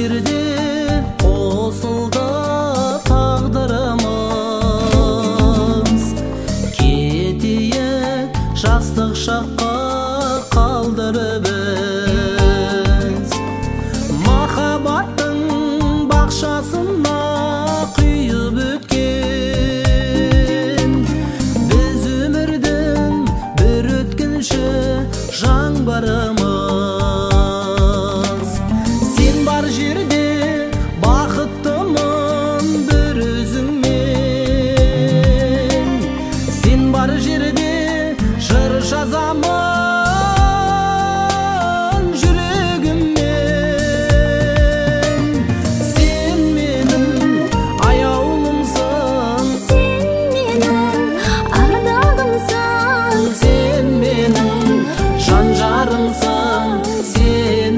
жерде қосылды тағдырымыз, кетейік жастық шаққа қалдырып біз. Махаббаттың бақшасына құйып өткен, біз өмірдің бір өткінші жаңбырымыз. Сен бар жерде бақыттымын бір өзіңмен, сен бар жерде жыр жазамын жүрегіммен. Сен менің аяулымсың, сен менің ардағымсың, сен менің жан жарымсың, сен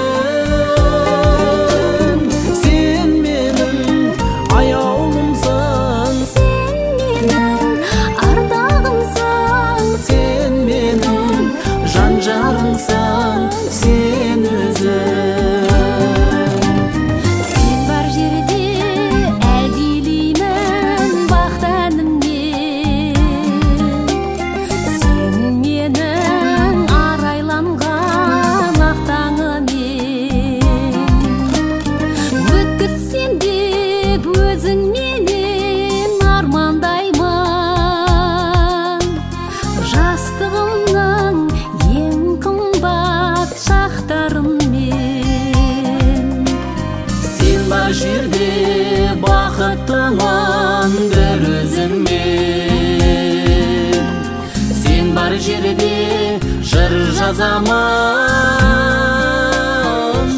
өзің. Сен менің аяулымсың, сен менің ардағымсың, сен менің жан жарымсың, сен өзің. сен бар жерде әдейлеймін бақ тәнімнен, сен менің арайланған ақ таңыммен. Өткізсем деп өзіңменен армандаймын, жастығымның ең қымбат шақтарыммен. Сен бар жерде бақыттымын бір өзіңмен, сен бар жерде жыр жазамын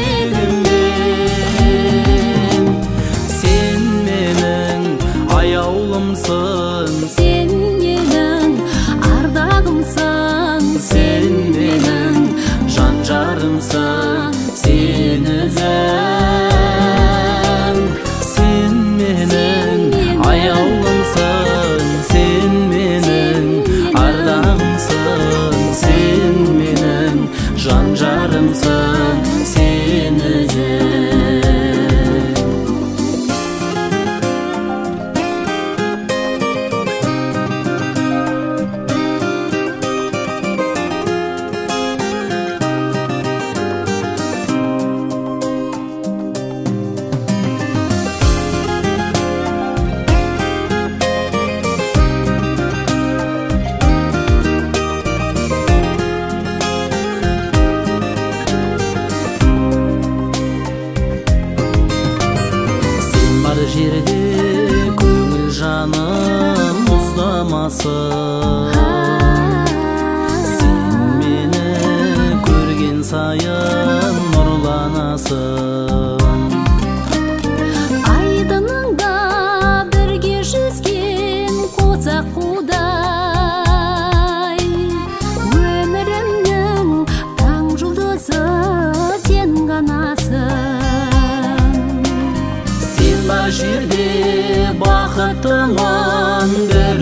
жүрегіммен. Сен менің аяулымсың, Сен менің ардағымсың, сен менің жан жарымсың, сен өзің. Сен менің аяулымсың, сен менің ардағымсың, сен менің жан жарымсың, сен өзің. Бар жерде көңіл жаным мұздамасын, сен мені көрген сайын нұрланасың. айдыныңда бірге жүзген қозақ қудай, өмірімнің таң жұлдызы сен ғанасың. Сен бар жерде бақыттымын бір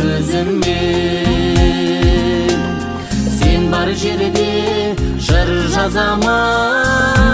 өзіңмен, сен бар жерде жыр жазамын